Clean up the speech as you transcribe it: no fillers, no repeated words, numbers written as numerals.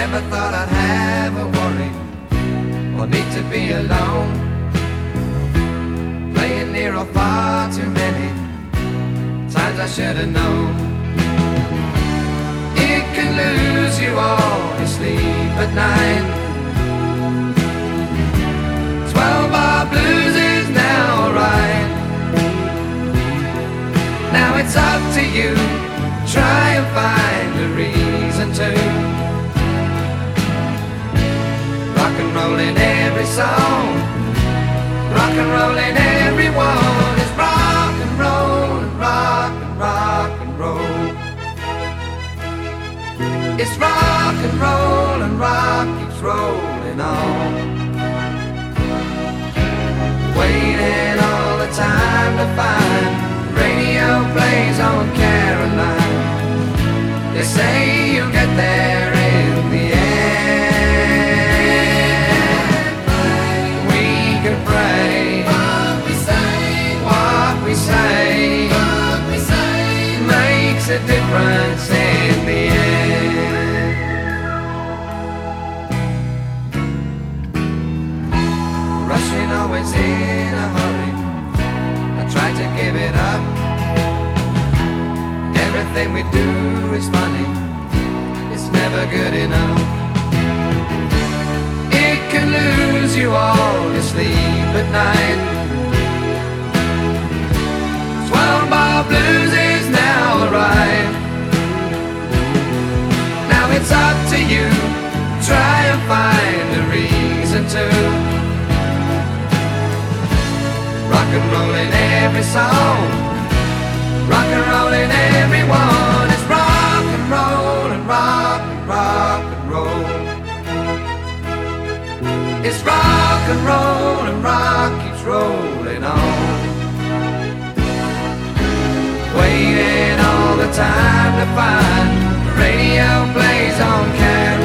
never thought I'd have a worry or need to be alone. Playing near or far too many times I should have known. It can lose you all your sleep at night. 12-bar blues is now alright. Now it's up to you, try and find a reason to rock and roll in every song, rock and roll in everyone. It's rock and roll and rock and rock and roll. It's rock and roll and rock keeps rolling on. Waiting all the time to find radio plays on Caroline. They say you'll get there in the end. We can pray what we say makes a difference in the end. Rushing always in a hurry, I try to give it up. Everything we do is funny, it's never good enough. It can lose you all your sleep at night. 12-bar blues is now alright. Now it's up to you, try and find a reason to rock and roll in every song, rock and roll in everyone. It's rock and roll and rock and rock and roll. It's rock and roll and rock keeps rolling on. Waiting all the time to find radio plays on Caroline.